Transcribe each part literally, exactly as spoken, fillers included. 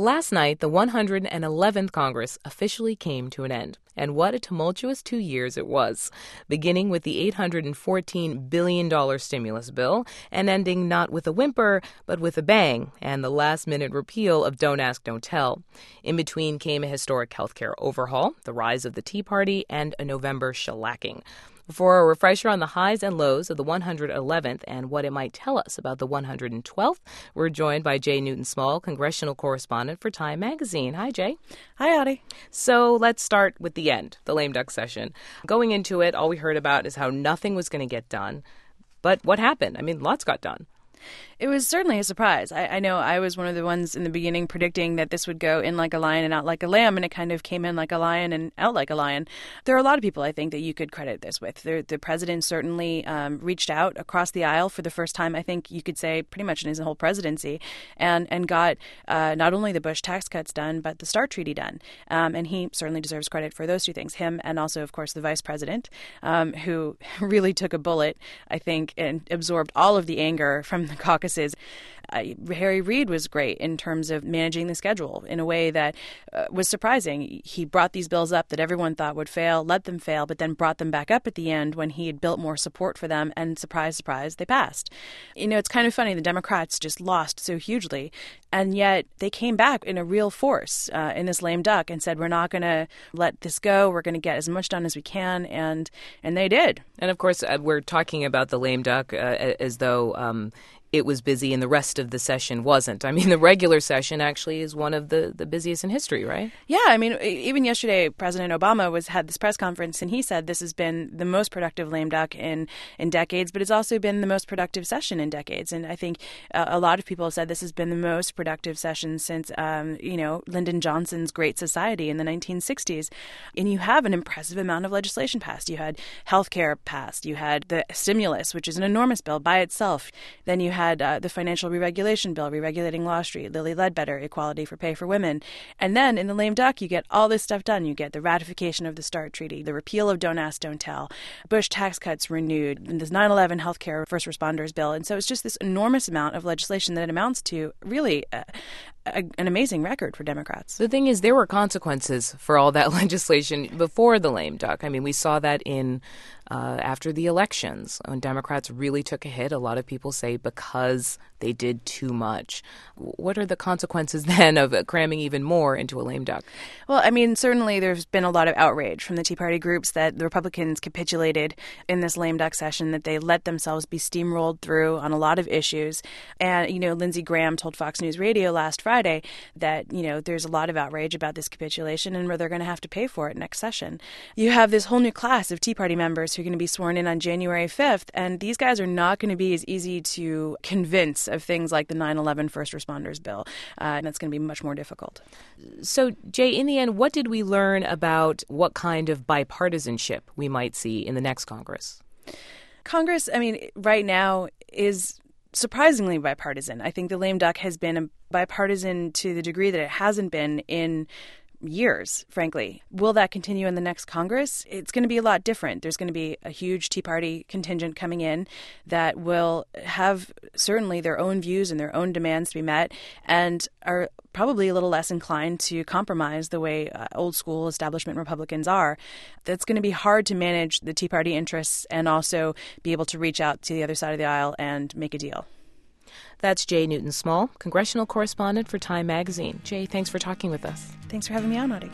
Last night, the one hundred eleventh Congress officially came to an end. And what a tumultuous two years it was, beginning with the eight hundred fourteen billion dollars stimulus bill and ending not with a whimper, but with a bang, and the last-minute repeal of Don't Ask, Don't Tell. In between came a historic health care overhaul, the rise of the Tea Party, and a November shellacking. For a refresher on the highs and lows of the one hundred eleventh and what it might tell us about the one hundred twelfth, we're joined by Jay Newton-Small, congressional correspondent for Time Magazine. Hi, Jay. Hi, Audie. So let's start with the end, the lame duck session. Going into it, all we heard about is how nothing was going to get done. But what happened? I mean, lots got done. It was certainly a surprise. I, I know I was one of the ones in the beginning predicting that this would go in like a lion and out like a lamb, and it kind of came in like a lion and out like a lion. There are a lot of people, I think, that you could credit this with. The, the president certainly um, reached out across the aisle for the first time, I think you could say, pretty much in his whole presidency, and, and got uh, not only the Bush tax cuts done, but the START treaty done. Um, and he certainly deserves credit for those two things, him and also, of course, the vice president, um, who really took a bullet, I think, and absorbed all of the anger from the caucuses. Uh, Harry Reid was great in terms of managing the schedule in a way that uh, was surprising. He brought these bills up that everyone thought would fail, let them fail, but then brought them back up at the end when he had built more support for them, and surprise, surprise, they passed. You know, it's kind of funny. The Democrats just lost so hugely, and yet they came back in a real force uh, in this lame duck and said, we're not going to let this go. We're going to get as much done as we can, and and they did. And, of course, uh, we're talking about the lame duck uh, as though um, it was busy and the rest of the session wasn't. I mean, the regular session actually is one of the, the busiest in history, right? Yeah. I mean, even yesterday, President Obama was had this press conference, and he said this has been the most productive lame duck in, in decades, but it's also been the most productive session in decades. And I think uh, a lot of people have said this has been the most productive session since, um, you know, Lyndon Johnson's Great Society in the nineteen sixties. And you have an impressive amount of legislation passed. You had health care passed. You had the stimulus, which is an enormous bill by itself. Then you had had uh, the financial re-regulation bill, re-regulating Law Street, Lilly Ledbetter, equality for pay for women. And then in the lame duck, you get all this stuff done. You get the ratification of the START treaty, the repeal of Don't Ask, Don't Tell, Bush tax cuts renewed, and this nine eleven healthcare first responders bill. And so it's just this enormous amount of legislation that it amounts to really a, a, an amazing record for Democrats. The thing is, there were consequences for all that legislation before the lame duck. I mean, we saw that in Uh, after the elections, when Democrats really took a hit, a lot of people say because they did too much. What are the consequences then of cramming even more into a lame duck? Well, I mean, certainly there's been a lot of outrage from the Tea Party groups that the Republicans capitulated in this lame duck session, that they let themselves be steamrolled through on a lot of issues. And, you know, Lindsey Graham told Fox News Radio last Friday that, you know, there's a lot of outrage about this capitulation and they're going to have to pay for it next session. You have this whole new class of Tea Party members who are going to be sworn in on January fifth, and these guys are not going to be as easy to convince of things like the nine eleven first responders bill, uh, and that's going to be much more difficult. So, Jay, in the end, what did we learn about what kind of bipartisanship we might see in the next Congress? Congress, I mean, right now is surprisingly bipartisan. I think the lame duck has been a bipartisan to the degree that it hasn't been in years, frankly. Will that continue in the next Congress? It's going to be a lot different. There's going to be a huge Tea Party contingent coming in that will have certainly their own views and their own demands to be met, and are probably a little less inclined to compromise the way uh, old school establishment Republicans are. That's going to be hard to manage the Tea Party interests and also be able to reach out to the other side of the aisle and make a deal. That's Jay Newton-Small, congressional correspondent for Time Magazine. Jay, thanks for talking with us. Thanks for having me on, Audie.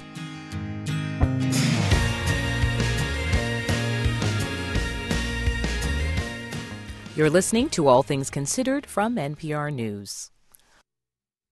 You're listening to All Things Considered from N P R News.